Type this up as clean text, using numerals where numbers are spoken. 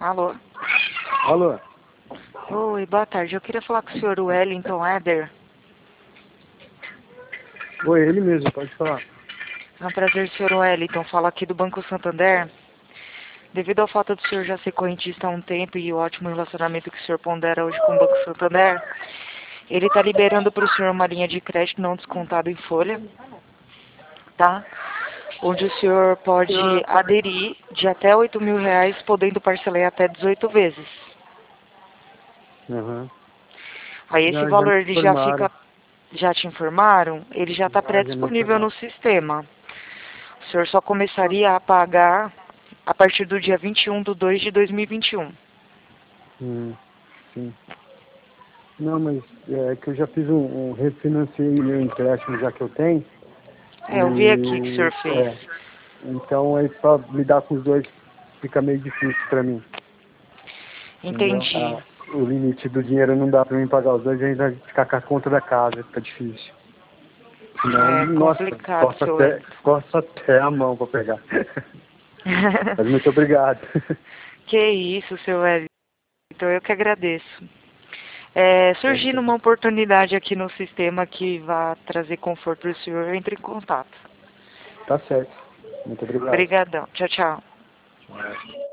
Alô? Alô? Oi, boa tarde. Eu queria falar com o senhor Wellington Éder. Oi, ele mesmo, pode falar. É um prazer, senhor Wellington. Falo aqui do Banco Santander. Devido ao fato do senhor já ser correntista há um tempo e o ótimo relacionamento que o senhor pondera hoje com o Banco Santander, ele está liberando para o senhor uma linha de crédito não descontada em folha, tá? Onde o senhor pode aderir de até R$ 8.000, podendo parcelar até 18 vezes. Uhum. Aí esse Já me valor ele já informaram. fica, já te informaram? Ele já está Já me pré-disponível informaram. no sistema. O senhor só começaria a pagar a partir do dia 21/2/2021. Sim. Não, mas é que eu já fiz refinanciei meu empréstimo já que eu tenho. Eu vi aqui que o senhor fez. Então aí pra lidar com os dois fica meio difícil pra mim. Entendeu? Entendi. O limite do dinheiro não dá pra mim pagar os dois e ainda ficar com a conta da casa, fica difícil. Senão, É nossa, complicado, seu Wellington. coça até a mão pra pegar. Mas muito obrigado. Que isso, seu Wellington. Eu que agradeço. Surgindo uma oportunidade aqui no sistema que vá trazer conforto para o senhor, entre em contato. Tá certo. Muito obrigado. Obrigadão. Tchau, tchau.